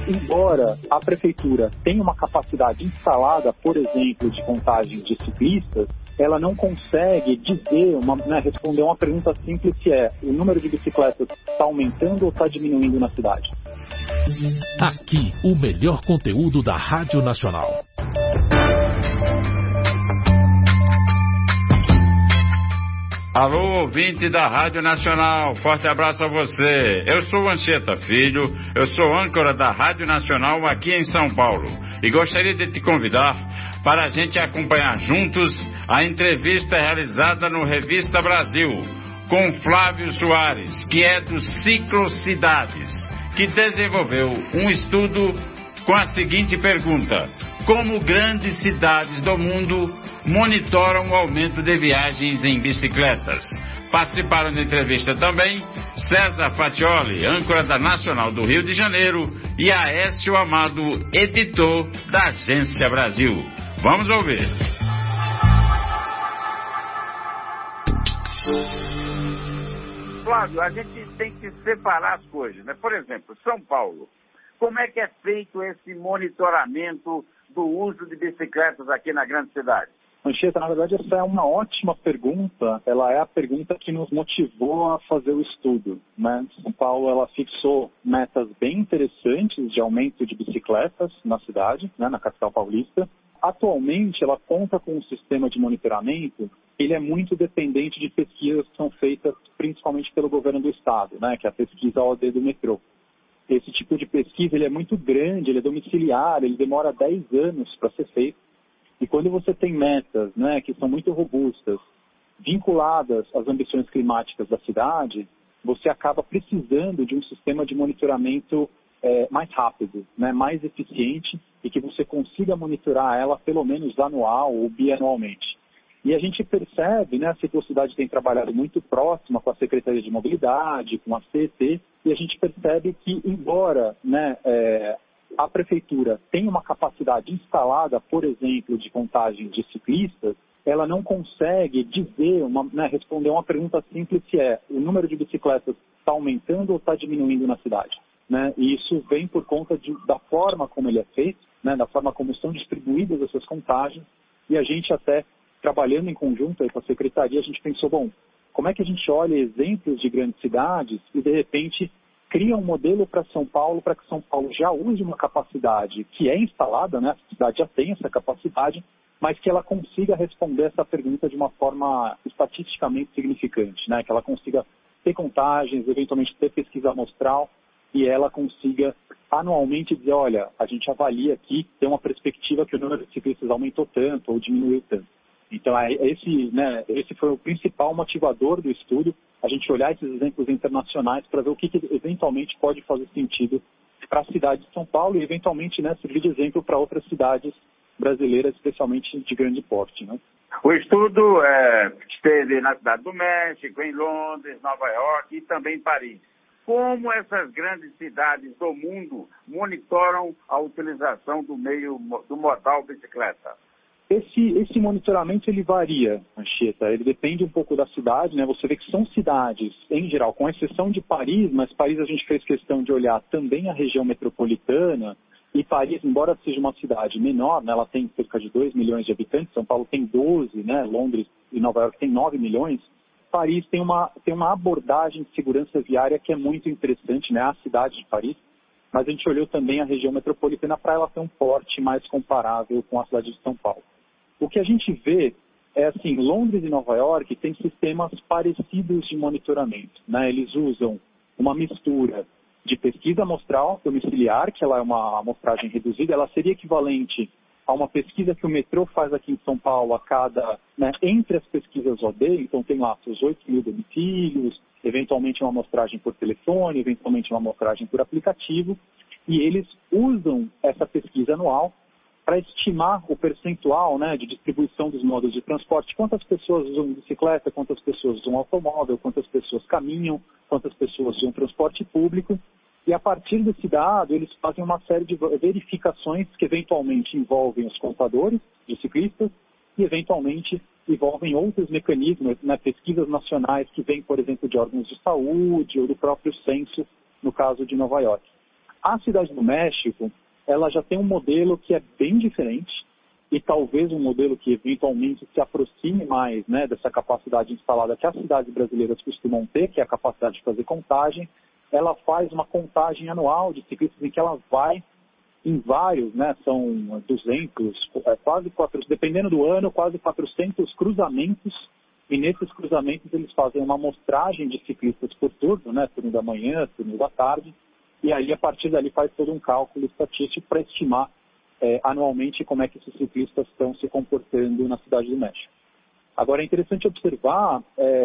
embora a prefeitura tenha uma capacidade instalada, por exemplo, de contagem de ciclistas, ela não consegue dizer, responder uma pergunta simples que é: o número de bicicletas está aumentando ou está diminuindo na cidade? Aqui, o melhor conteúdo da Rádio Nacional. Alô, ouvinte da Rádio Nacional, forte abraço a você. Eu sou Anchieta Filho, eu sou âncora da Rádio Nacional aqui em São Paulo e gostaria de te convidar para a gente acompanhar juntos a entrevista realizada no Revista Brasil com Flávio Soares, que é do Ciclocidades, que desenvolveu um estudo com a seguinte pergunta: como grandes cidades do mundo monitoram o aumento de viagens em bicicletas? Participaram da entrevista também César Fatioli, âncora da Nacional do Rio de Janeiro, e Aécio Amado, editor da Agência Brasil. Vamos ouvir. Flávio, a gente tem que separar as coisas, né? Por exemplo, São Paulo. Como é que é feito esse monitoramento do uso de bicicletas aqui na grande cidade? Anchieta, na verdade, essa é uma ótima pergunta. Ela é a pergunta que nos motivou a fazer o estudo, né? São Paulo, ela fixou metas bem interessantes de aumento de bicicletas na cidade, né, na capital paulista. Atualmente, ela conta com um sistema de monitoramento. Ele é muito dependente de pesquisas que são feitas principalmente pelo governo do estado, né, que é a pesquisa OD do metrô. Esse tipo de pesquisa ele é muito grande, ele é domiciliar, ele demora 10 anos para ser feito. E quando você tem metas, né, que são muito robustas, vinculadas às ambições climáticas da cidade, você acaba precisando de um sistema de monitoramento mais rápido, né, mais eficiente, e que você consiga monitorar ela pelo menos anual ou bianualmente. E a gente percebe, né, a Ciclocidade tem trabalhado muito próxima com a Secretaria de Mobilidade, com a CET, e a gente percebe que, embora, né, a prefeitura tenha uma capacidade instalada, por exemplo, de contagem de ciclistas, ela não consegue dizer, responder uma pergunta simples que é: o número de bicicletas está aumentando ou está diminuindo na cidade? Né? E isso vem por conta da forma como ele é feito, né, da forma como são distribuídas essas contagens, e a gente até, trabalhando em conjunto aí com a Secretaria, a gente pensou, bom, como é que a gente olha exemplos de grandes cidades e, de repente, cria um modelo para São Paulo, para que São Paulo já use uma capacidade que é instalada, né? A cidade já tem essa capacidade, mas que ela consiga responder essa pergunta de uma forma estatisticamente significante, né? Que ela consiga ter contagens, eventualmente ter pesquisa amostral, e ela consiga anualmente dizer, olha, a gente avalia aqui, tem uma perspectiva que o número de ciclistas aumentou tanto ou diminuiu tanto. Então, esse foi o principal motivador do estudo, a gente olhar esses exemplos internacionais para ver o que eventualmente pode fazer sentido para a cidade de São Paulo e, eventualmente, né, servir de exemplo para outras cidades brasileiras, especialmente de grande porte, né? O estudo esteve na Cidade do México, em Londres, Nova York e também em Paris. Como essas grandes cidades do mundo monitoram a utilização do modal bicicleta? Esse monitoramento ele varia, Anchieta, ele depende um pouco da cidade, né? Você vê que são cidades, em geral, com exceção de Paris, mas Paris a gente fez questão de olhar também a região metropolitana, e Paris, embora seja uma cidade menor, né, ela tem cerca de 2 milhões de habitantes, São Paulo tem 12, né, Londres e Nova York tem 9 milhões, Paris tem uma abordagem de segurança viária que é muito interessante, né, a cidade de Paris, mas a gente olhou também a região metropolitana para ela ter um porte mais comparável com a cidade de São Paulo. O que a gente vê é assim, Londres e Nova York têm sistemas parecidos de monitoramento, né? Eles usam uma mistura de pesquisa amostral domiciliar, que ela é uma amostragem reduzida, ela seria equivalente a uma pesquisa que o metrô faz aqui em São Paulo a cada, né, entre as pesquisas OD, então tem lá seus 8 mil domicílios, eventualmente uma amostragem por telefone, eventualmente uma amostragem por aplicativo, e eles usam essa pesquisa anual para estimar o percentual, né, de distribuição dos modos de transporte, quantas pessoas usam bicicleta, quantas pessoas usam automóvel, quantas pessoas caminham, quantas pessoas usam transporte público, e a partir desse dado eles fazem uma série de verificações que eventualmente envolvem os contadores de ciclistas e eventualmente envolvem outros mecanismos, né, pesquisas nacionais que vêm, por exemplo, de órgãos de saúde ou do próprio censo, no caso de Nova York. A Cidade do México, ela já tem um modelo que é bem diferente e talvez um modelo que eventualmente se aproxime mais, né, dessa capacidade instalada que as cidades brasileiras costumam ter, que é a capacidade de fazer contagem. Ela faz uma contagem anual de ciclistas em que ela vai em vários, né, são 200, quase 400, dependendo do ano, quase 400 cruzamentos, e nesses cruzamentos eles fazem uma amostragem de ciclistas por turno, né, turno da manhã, turno da tarde, e aí a partir dali faz todo um cálculo estatístico para estimar anualmente como é que esses ciclistas estão se comportando na Cidade do México. Agora é interessante observar,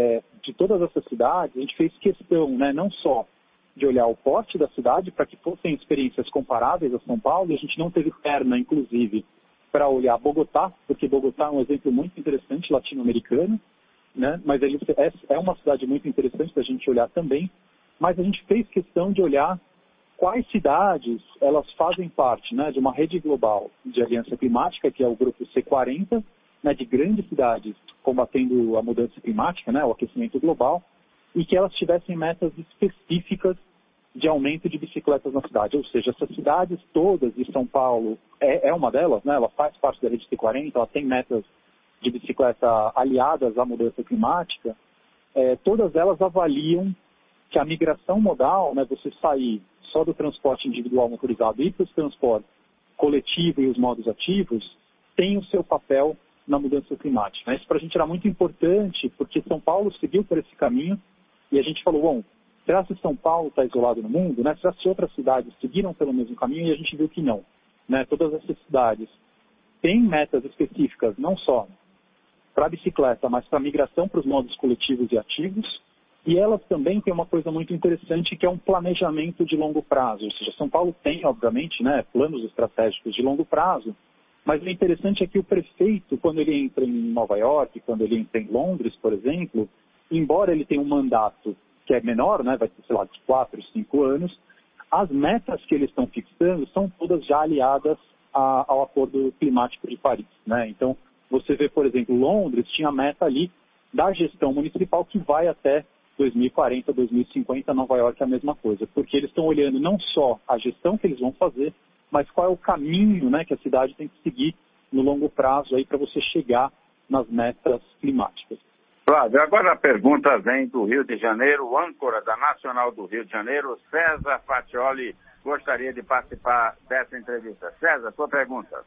de todas essas cidades, a gente fez questão, né, não só de olhar o porte da cidade para que fossem experiências comparáveis a São Paulo, e a gente não teve perna, inclusive, para olhar Bogotá, porque Bogotá é um exemplo muito interessante latino-americano, né? Mas ele é uma cidade muito interessante da gente olhar também, mas a gente fez questão de olhar quais cidades elas fazem parte, né, de uma rede global de aliança climática, que é o grupo C40, né, de grandes cidades combatendo a mudança climática, né, o aquecimento global, e que elas tivessem metas específicas de aumento de bicicletas na cidade. Ou seja, essas cidades todas, e São Paulo é uma delas, né? Ela faz parte da rede C40, ela tem metas de bicicleta aliadas à mudança climática, todas elas avaliam que a migração modal, né, você sair só do transporte individual motorizado e ir para o transporte coletivo e os modos ativos, tem o seu papel na mudança climática. Isso para a gente era muito importante, porque São Paulo seguiu por esse caminho, e a gente falou, bom, será que São Paulo está isolado no mundo? Né? Será que outras cidades seguiram pelo mesmo caminho? E a gente viu que não. Né? Todas essas cidades têm metas específicas, não só para a bicicleta, mas para a migração para os modos coletivos e ativos. E elas também têm uma coisa muito interessante, que é um planejamento de longo prazo. Ou seja, São Paulo tem, obviamente, né, planos estratégicos de longo prazo, mas o interessante é que o prefeito, quando ele entra em Nova York, quando ele entra em Londres, por exemplo, embora ele tenha um mandato que é menor, né, vai ser, sei lá, de 4, 5 anos, as metas que eles estão fixando são todas já aliadas ao Acordo Climático de Paris. Né? Então, você vê, por exemplo, Londres tinha a meta ali da gestão municipal que vai até 2040, 2050, Nova York é a mesma coisa, porque eles estão olhando não só a gestão que eles vão fazer, mas qual é o caminho, né, que a cidade tem que seguir no longo prazo aí para você chegar nas metas climáticas. Flávio, agora a pergunta vem do Rio de Janeiro, o âncora da Nacional do Rio de Janeiro, César Fatioli, gostaria de participar dessa entrevista. César, sua pergunta.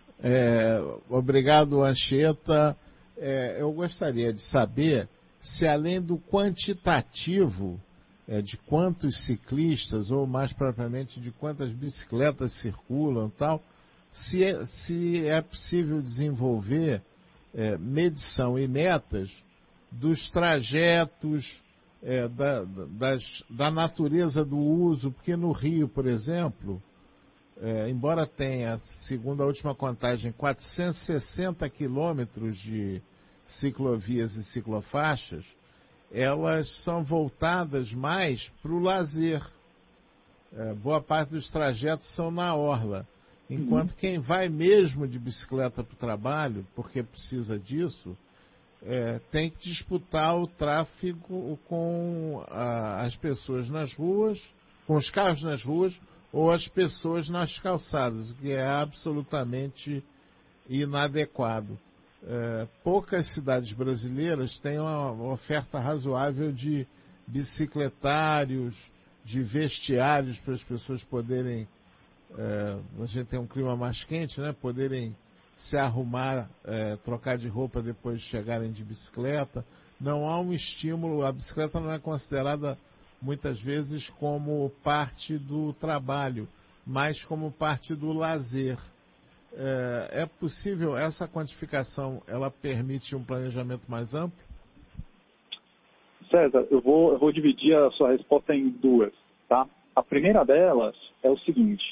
Obrigado, Anchieta. Eu gostaria de saber se, além do quantitativo de quantos ciclistas, ou mais propriamente de quantas bicicletas circulam e tal, se é possível desenvolver medição e metas dos trajetos, da natureza do uso, porque no Rio, por exemplo, embora tenha, segundo a última contagem, 460 quilômetros de ciclovias e ciclofaixas, elas são voltadas mais para o lazer. Boa parte dos trajetos são na orla, enquanto quem vai mesmo de bicicleta para o trabalho, porque precisa disso, tem que disputar o tráfego com as pessoas nas ruas, com os carros nas ruas, ou as pessoas nas calçadas, o que é absolutamente inadequado. Poucas cidades brasileiras têm uma oferta razoável de bicicletários, de vestiários para as pessoas poderem, a gente tem um clima mais quente, né, poderem se arrumar, trocar de roupa depois de chegarem de bicicleta. Não há um estímulo, a bicicleta não é considerada muitas vezes como parte do trabalho, mas como parte do lazer. É possível essa quantificação, ela permite um planejamento mais amplo? César, eu vou dividir a sua resposta em duas, tá? A primeira delas é o seguinte,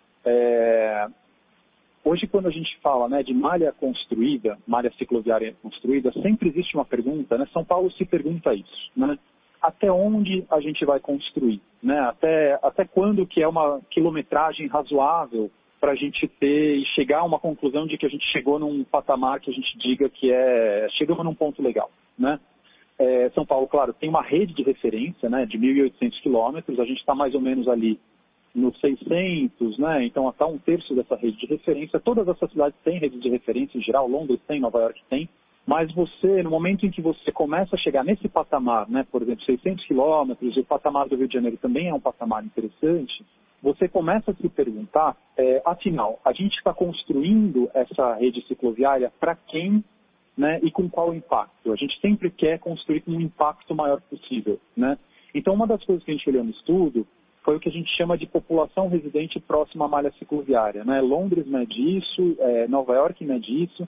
hoje quando a gente fala, né, de malha construída, malha cicloviária construída, sempre existe uma pergunta, né? São Paulo se pergunta isso, né? Até onde a gente vai construir, né? Até quando que é uma quilometragem razoável para a gente ter e chegar a uma conclusão de que a gente chegou num patamar que a gente diga que chegamos num ponto legal, né? São Paulo, claro, tem uma rede de referência, né, de 1.800 quilômetros, a gente está mais ou menos ali nos 600, né? Então até 1/3 dessa rede de referência. Todas essas cidades têm rede de referência em geral, Londres tem, Nova York tem, mas você, no momento em que você começa a chegar nesse patamar, né? Por exemplo, 600 quilômetros, o patamar do Rio de Janeiro também é um patamar interessante, você começa a se perguntar, afinal, a gente está construindo essa rede cicloviária para quem, né? E com qual impacto? A gente sempre quer construir com um impacto maior possível, né? Então, uma das coisas que a gente olhou no estudo foi o que a gente chama de população residente próxima à malha cicloviária, né? Londres mede isso, Nova York mede isso.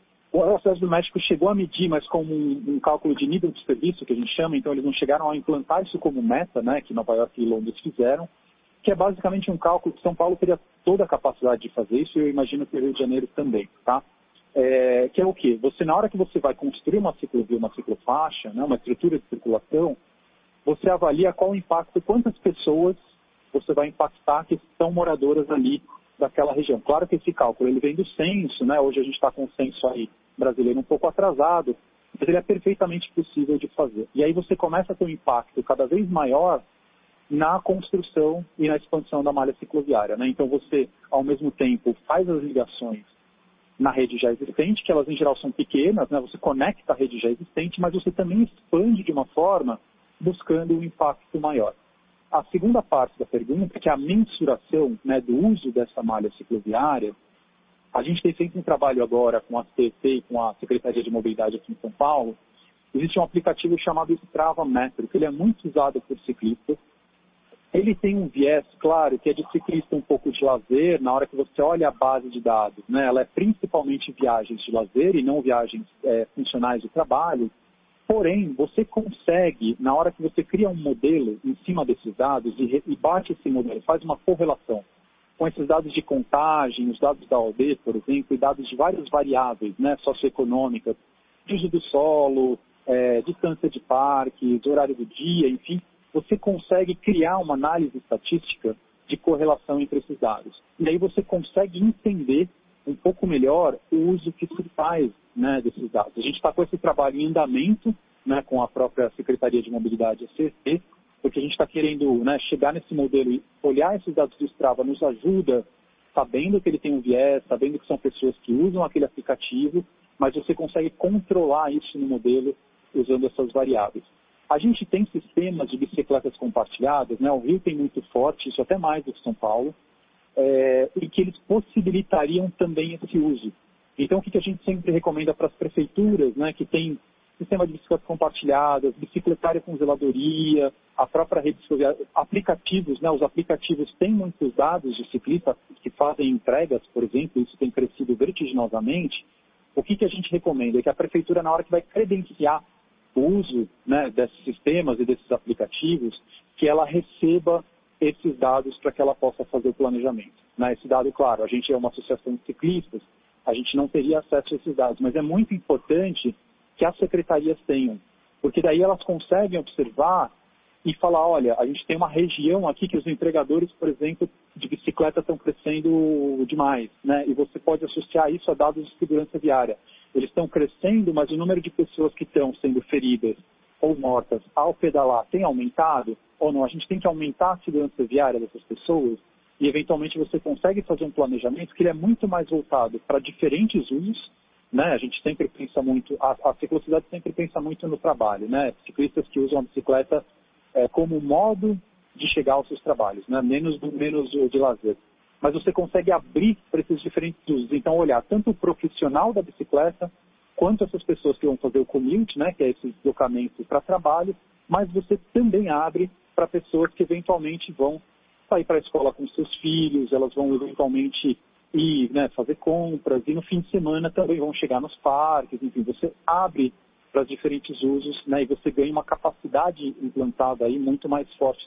O Cidade do México chegou a medir, mas como um cálculo de nível de serviço, que a gente chama, então eles não chegaram a implantar isso como meta, né? Que Nova York e Londres fizeram, que é basicamente um cálculo que São Paulo teria toda a capacidade de fazer isso, e eu imagino que o Rio de Janeiro também, tá? Que é o quê? Você, na hora que você vai construir uma ciclovia, uma ciclofaixa, né? Uma estrutura de circulação, você avalia qual o impacto, quantas pessoas você vai impactar que são moradoras ali daquela região. Claro que esse cálculo ele vem do censo, né? Hoje a gente está com o censo aí brasileiro um pouco atrasado, mas ele é perfeitamente possível de fazer. E aí você começa a ter um impacto cada vez maior na construção e na expansão da malha cicloviária, né? Então você, ao mesmo tempo, faz as ligações na rede já existente, que elas em geral são pequenas, né? Você conecta a rede já existente, mas você também expande de uma forma buscando um impacto maior. A segunda parte da pergunta, que é a mensuração, né, do uso dessa malha cicloviária, a gente tem feito um trabalho agora com a CET e com a Secretaria de Mobilidade aqui em São Paulo. Existe um aplicativo chamado Strava Metro, que ele é muito usado por ciclistas. Ele tem um viés, claro, que é de ciclista um pouco de lazer, na hora que você olha a base de dados, né? Ela é principalmente viagens de lazer e não viagens funcionais de trabalho. Porém, você consegue, na hora que você cria um modelo em cima desses dados e bate esse modelo, faz uma correlação com esses dados de contagem, os dados da OAB, por exemplo, e dados de várias variáveis, né, socioeconômicas, uso do solo, distância de parques, horário do dia, enfim, você consegue criar uma análise estatística de correlação entre esses dados. E aí você consegue entender um pouco melhor o uso que se faz, né, desses dados. A gente está com esse trabalho em andamento, né, com a própria Secretaria de Mobilidade, a CET, porque a gente está querendo, né, chegar nesse modelo e olhar esses dados do Strava nos ajuda, sabendo que ele tem um viés, sabendo que são pessoas que usam aquele aplicativo, mas você consegue controlar isso no modelo usando essas variáveis. A gente tem sistemas de bicicletas compartilhadas, né, o Rio tem muito forte, isso até mais do que São Paulo, e que eles possibilitariam também esse uso. Então, o que a gente sempre recomenda para as prefeituras, né, que tem sistema de bicicletas compartilhadas, bicicletária com zeladoria, a própria rede social, aplicativos, né, os aplicativos têm muitos dados de ciclistas que fazem entregas, por exemplo, isso tem crescido vertiginosamente. O que a gente recomenda é que a prefeitura, na hora que vai credenciar o uso, né, desses sistemas e desses aplicativos, que ela receba esses dados para que ela possa fazer o planejamento. Né? Esse dado, claro, a gente é uma associação de ciclistas, a gente não teria acesso a esses dados, mas é muito importante que as secretarias tenham, porque daí elas conseguem observar e falar, olha, a gente tem uma região aqui que os entregadores, por exemplo, de bicicleta estão crescendo demais, né? E você pode associar isso a dados de segurança viária. Eles estão crescendo, mas o número de pessoas que estão sendo feridas ou mortas ao pedalar tem aumentado ou não? A gente tem que aumentar a segurança viária dessas pessoas e, eventualmente, você consegue fazer um planejamento que ele é muito mais voltado para diferentes usos, né? A gente sempre pensa muito, a ciclocidade sempre pensa muito no trabalho, né? Ciclistas que usam a bicicleta como modo de chegar aos seus trabalhos, né? menos de lazer. Mas você consegue abrir para esses diferentes usos. Então, olhar tanto o profissional da bicicleta, quanto essas pessoas que vão fazer o commute, né? Que é esse deslocamento para trabalho, mas você também abre para pessoas que eventualmente vão sair para a escola com seus filhos, elas vão eventualmente ir, né, fazer compras, e no fim de semana também vão chegar nos parques, enfim, você abre para os diferentes usos, né, e você ganha uma capacidade implantada aí muito mais forte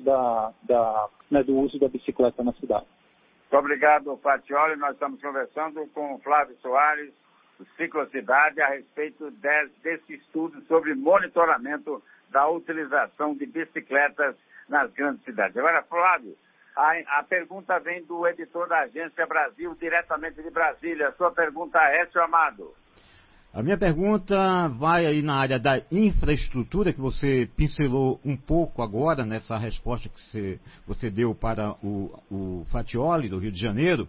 né, do uso da bicicleta na cidade. Muito obrigado, Fatioli. Nós estamos conversando com o Flávio Soares, do Ciclocidade, a respeito desse estudo sobre monitoramento da utilização de bicicletas nas grandes cidades. Agora, Flávio, a pergunta vem do editor da Agência Brasil, diretamente de Brasília. A sua pergunta é, seu Amado. A minha pergunta vai aí na área da infraestrutura, que você pincelou um pouco agora nessa resposta que você deu para o Fatioli, do Rio de Janeiro.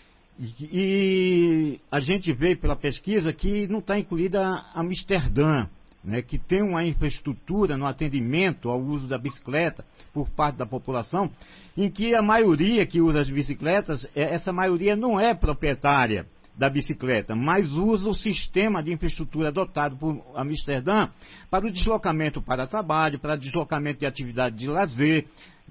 E a gente vê pela pesquisa que não está incluída Amsterdã, né, que tem uma infraestrutura no atendimento ao uso da bicicleta por parte da população, em que a maioria que usa as bicicletas, essa maioria não é proprietária da bicicleta, mas usa o sistema de infraestrutura adotado por Amsterdã para o deslocamento para trabalho, para deslocamento de atividade de lazer,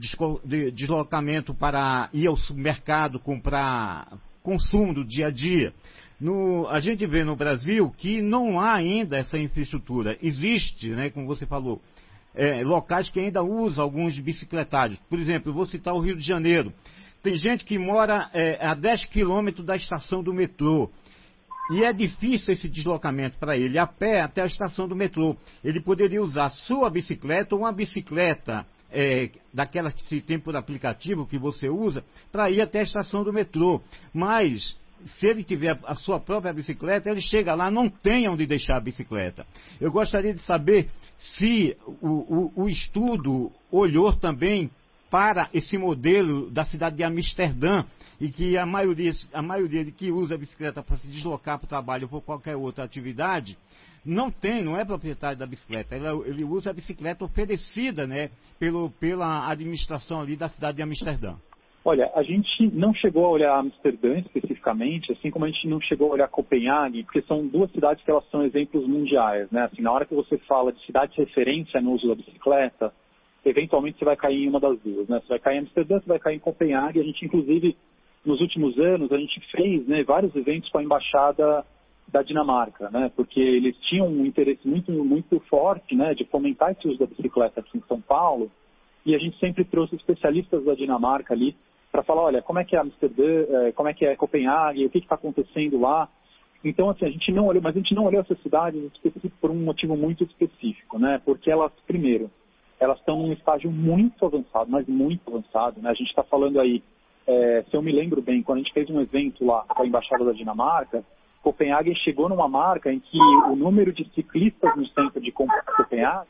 deslocamento para ir ao supermercado comprar consumo do dia a dia. A gente vê no Brasil que não há ainda essa infraestrutura. Existe, né, como você falou, locais que ainda usam alguns bicicletários. Por exemplo, eu vou citar o Rio de Janeiro. Tem gente que mora a 10 quilômetros da estação do metrô. E é difícil esse deslocamento para ele, a pé até a estação do metrô. Ele poderia usar sua bicicleta ou uma bicicleta daquelas que se tem por aplicativo que você usa, para ir até a estação do metrô. Mas, se ele tiver a sua própria bicicleta, ele chega lá, não tem onde deixar a bicicleta. Eu gostaria de saber se o estudo olhou também para esse modelo da cidade de Amsterdã, e que a maioria de que usa a bicicleta para se deslocar para o trabalho ou por qualquer outra atividade, não é proprietário da bicicleta. Ele usa a bicicleta oferecida, né, pela administração ali da cidade de Amsterdã. Olha, a gente não chegou a olhar Amsterdã especificamente, assim como a gente não chegou a olhar Copenhague, porque são duas cidades que elas são exemplos mundiais, né? Assim, na hora que você fala de cidade de referência no uso da bicicleta, eventualmente você vai cair em uma das duas, né? Você vai cair em Amsterdã, você vai cair em Copenhague. A gente, inclusive, nos últimos anos, a gente fez, né, vários eventos com a Embaixada da Dinamarca, né? Porque eles tinham um interesse muito forte, né, de fomentar esse uso da bicicleta aqui em São Paulo, e a gente sempre trouxe especialistas da Dinamarca ali para falar, olha, como é que é Amsterdã, como é que é Copenhague, o que está acontecendo lá. Então, assim, a gente não olhou essas cidades por um motivo muito específico, né? Porque elas, primeiro, elas estão num estágio muito avançado, mas muito avançado, né? A gente está falando aí, se eu me lembro bem, quando a gente fez um evento lá com a Embaixada da Dinamarca, Copenhague chegou numa marca em que o número de ciclistas no centro de Copenhague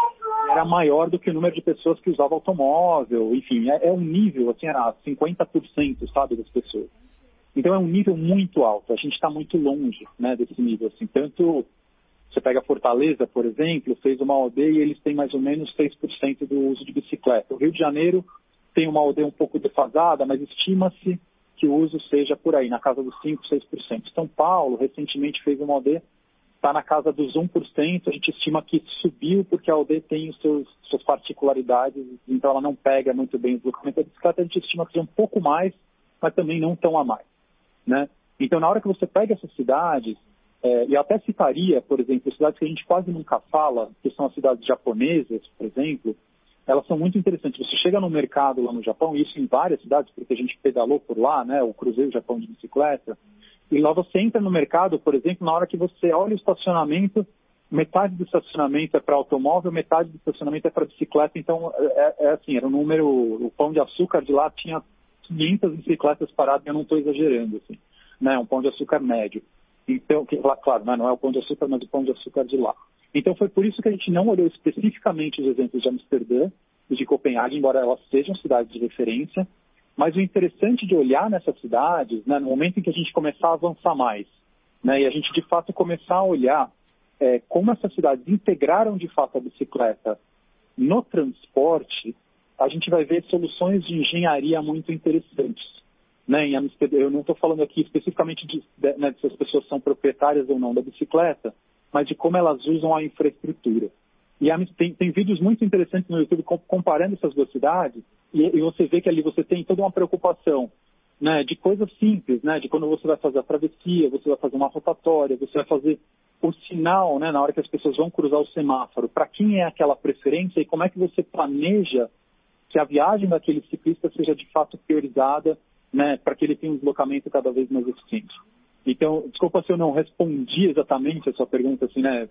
era maior do que o número de pessoas que usavam automóvel, enfim, é um nível, assim, era 50%, sabe, das pessoas. Então é um nível muito alto, a gente está muito longe, né, desse nível, assim, tanto... Você pega Fortaleza, por exemplo, fez uma OD e eles têm mais ou menos 6% do uso de bicicleta. O Rio de Janeiro tem uma OD um pouco defasada, mas estima-se que o uso seja por aí, na casa dos 5%, 6%. São Paulo, recentemente, fez uma OD, está na casa dos 1%, a gente estima que subiu porque a OD tem suas particularidades, então ela não pega muito bem o deslocamento da bicicleta, a gente estima que seja um pouco mais, mas também não tão a mais, né? Então, na hora que você pega essas cidades, e até citaria, por exemplo, cidades que a gente quase nunca fala, que são as cidades japonesas, por exemplo, elas são muito interessantes. Você chega no mercado lá no Japão, e isso em várias cidades, porque a gente pedalou por lá, né, eu cruzei o Japão de bicicleta, e lá você entra no mercado, por exemplo, na hora que você olha o estacionamento, metade do estacionamento é para automóvel, metade do estacionamento é para bicicleta, então assim, era um número, o Pão de Açúcar de lá tinha 500 bicicletas paradas, eu não estou exagerando, assim, né, um Pão de Açúcar médio. Então, claro, não é o Pão de Açúcar, mas o Pão de Açúcar de lá. Então foi por isso que a gente não olhou especificamente os exemplos de Amsterdã e de Copenhague, embora elas sejam cidades de referência, mas o interessante de olhar nessas cidades, né, no momento em que a gente começar a avançar mais, né, e a gente de fato começar a olhar como essas cidades integraram de fato a bicicleta no transporte, a gente vai ver soluções de engenharia muito interessantes. Né, em Amsterdã, eu não estou falando aqui especificamente né, se as pessoas são proprietárias ou não da bicicleta, mas de como elas usam a infraestrutura. E tem vídeos muito interessantes no YouTube comparando essas duas cidades, e você vê que ali você tem toda uma preocupação, né, de coisas simples, né, de quando você vai fazer a travessia, você vai fazer uma rotatória, você vai fazer o sinal, né, na hora que as pessoas vão cruzar o semáforo, para quem é aquela preferência e como é que você planeja que a viagem daquele ciclista seja de fato priorizada, né, para que ele tenha um deslocamento cada vez mais eficiente. Então, desculpa se eu não respondi exatamente a sua pergunta, assim, né,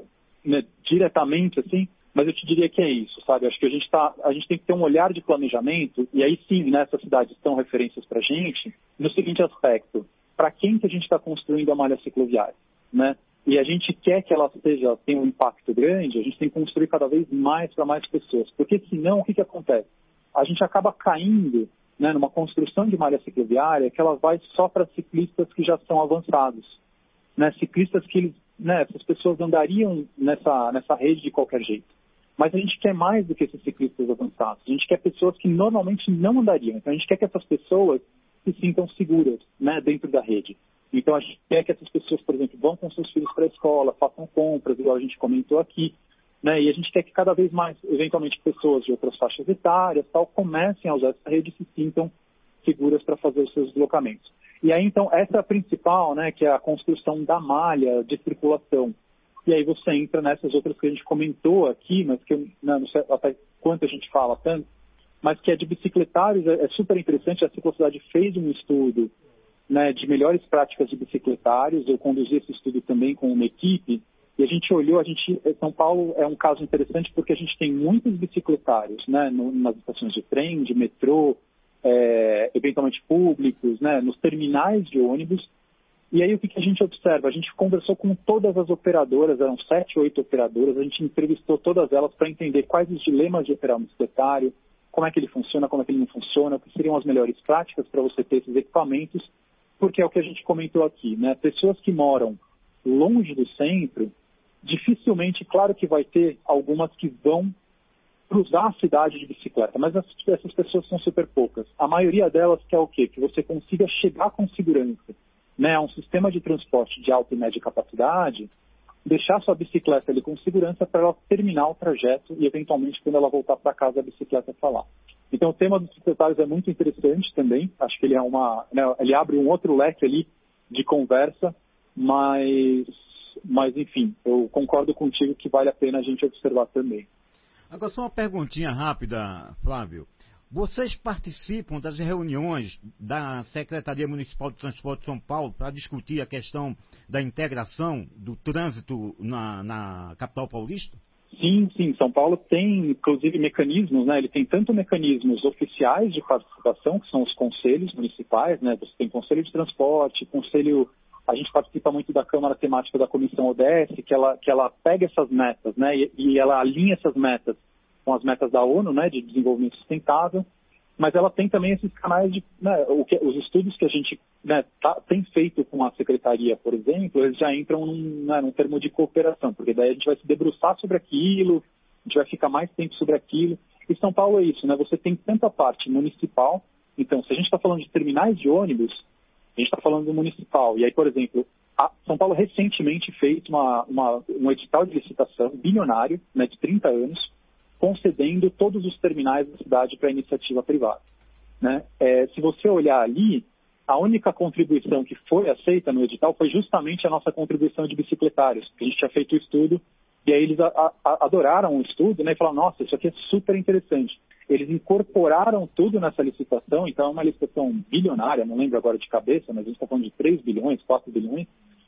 diretamente, assim, mas eu te diria que é isso, sabe? Acho que a gente tem que ter um olhar de planejamento, e aí sim, né, essas cidades são referências para a gente, no seguinte aspecto: para quem que a gente está construindo a malha cicloviária, né? e a gente quer que ela tenha um impacto grande, a gente tem que construir cada vez mais para mais pessoas. Porque senão, o que acontece? A gente acaba caindo, né, numa construção de malha cicloviária que ela vai só para ciclistas que já são avançados. Né, ciclistas que essas pessoas andariam nessa rede de qualquer jeito. Mas a gente quer mais do que esses ciclistas avançados. A gente quer pessoas que normalmente não andariam. Então a gente quer que essas pessoas se sintam seguras, né, dentro da rede. Então a gente quer que essas pessoas, por exemplo, vão com seus filhos para a escola, façam compras, igual a gente comentou aqui, né, e a gente quer que cada vez mais, eventualmente, pessoas de outras faixas etárias tal, comecem a usar essa rede e se sintam seguras para fazer os seus deslocamentos. E aí, então, essa é a principal, né, que é a construção da malha de circulação. E aí você entra nessas outras que a gente comentou aqui, mas que eu não sei até quanto a gente fala tanto, mas que é de bicicletários, é super interessante. A Ciclocidade fez um estudo, né, de melhores práticas de bicicletários. Eu conduzi esse estudo também com uma equipe, e a gente olhou, São Paulo é um caso interessante porque a gente tem muitos bicicletários, né, nas estações de trem, de metrô, eventualmente públicos, né, nos terminais de ônibus. E aí o que a gente observa? A gente conversou com todas as operadoras, eram 7, 8 operadoras, a gente entrevistou todas elas para entender quais os dilemas de operar um bicicletário, como é que ele funciona, como é que ele não funciona, o que seriam as melhores práticas para você ter esses equipamentos, porque é o que a gente comentou aqui, né? Pessoas que moram longe do centro, dificilmente, claro que vai ter algumas que vão cruzar a cidade de bicicleta, mas essas pessoas são super poucas. A maioria delas quer o quê? Que você consiga chegar com segurança, né, a um sistema de transporte de alta e média capacidade, deixar sua bicicleta ali com segurança para ela terminar o trajeto e, eventualmente, quando ela voltar para casa, a bicicleta está lá. Então, o tema dos bicicletários é muito interessante também. Acho que ele ele abre um outro leque ali de conversa, mas, enfim, eu concordo contigo que vale a pena a gente observar também. Agora, só uma perguntinha rápida, Flávio. Vocês participam das reuniões da Secretaria Municipal de Transporte de São Paulo para discutir a questão da integração do trânsito na capital paulista? Sim. São Paulo tem, inclusive, mecanismos, né? Ele tem tanto mecanismos oficiais de participação, que são os conselhos municipais, né? Você tem conselho de transporte, a gente participa muito da Câmara Temática da Comissão ODS, que ela pega essas metas, né? E ela alinha essas metas com as metas da ONU, né, de desenvolvimento sustentável, mas ela tem também esses canais os estudos que a gente, né, tem feito com a Secretaria, por exemplo, eles já entram num termo de cooperação, porque daí a gente vai se debruçar sobre aquilo, a gente vai ficar mais tempo sobre aquilo. E São Paulo é isso, né, você tem tanta parte municipal, então se a gente está falando de terminais de ônibus, a gente está falando do municipal, e aí, por exemplo, São Paulo recentemente fez um edital de licitação bilionário, né, de 30 anos, concedendo todos os terminais da cidade para iniciativa privada, né? Se você olhar ali, a única contribuição que foi aceita no edital foi justamente a nossa contribuição de bicicletários, que a gente tinha feito o estudo, e aí eles adoraram o estudo, né, e falaram, nossa, isso aqui é super interessante. Eles incorporaram tudo nessa licitação, então é uma licitação bilionária, não lembro agora de cabeça, mas a gente está falando de 3 bilhões, 4 bilhões,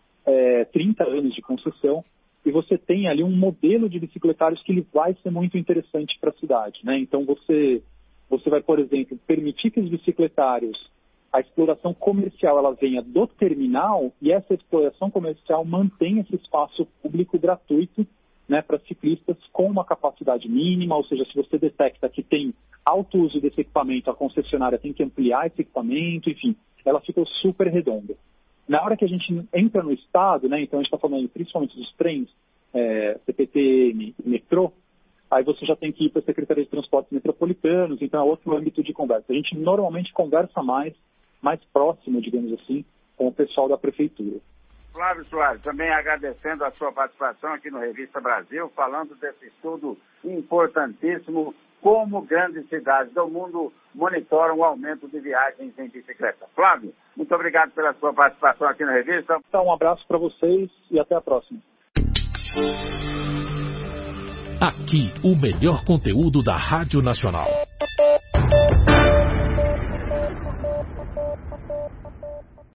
30 anos de construção, e você tem ali um modelo de bicicletários que ele vai ser muito interessante para a cidade, né? Então você vai, por exemplo, permitir que os bicicletários, a exploração comercial, ela venha do terminal e essa exploração comercial mantenha esse espaço público gratuito, né, para ciclistas com uma capacidade mínima, ou seja, se você detecta que tem alto uso desse equipamento, a concessionária tem que ampliar esse equipamento, enfim, ela ficou super redonda. Na hora que a gente entra no estado, né, então a gente está falando principalmente dos trens, CPTM e metrô, aí você já tem que ir para a Secretaria de Transportes Metropolitanos, então é outro âmbito de conversa. A gente normalmente conversa mais próximo, digamos assim, com o pessoal da Prefeitura. Flávio Soares, também agradecendo a sua participação aqui no Revista Brasil, falando desse estudo importantíssimo, como grandes cidades do mundo monitoram o aumento de viagens em bicicleta. Flávio, muito obrigado pela sua participação aqui na revista. Então, um abraço para vocês e até a próxima. Aqui, o melhor conteúdo da Rádio Nacional.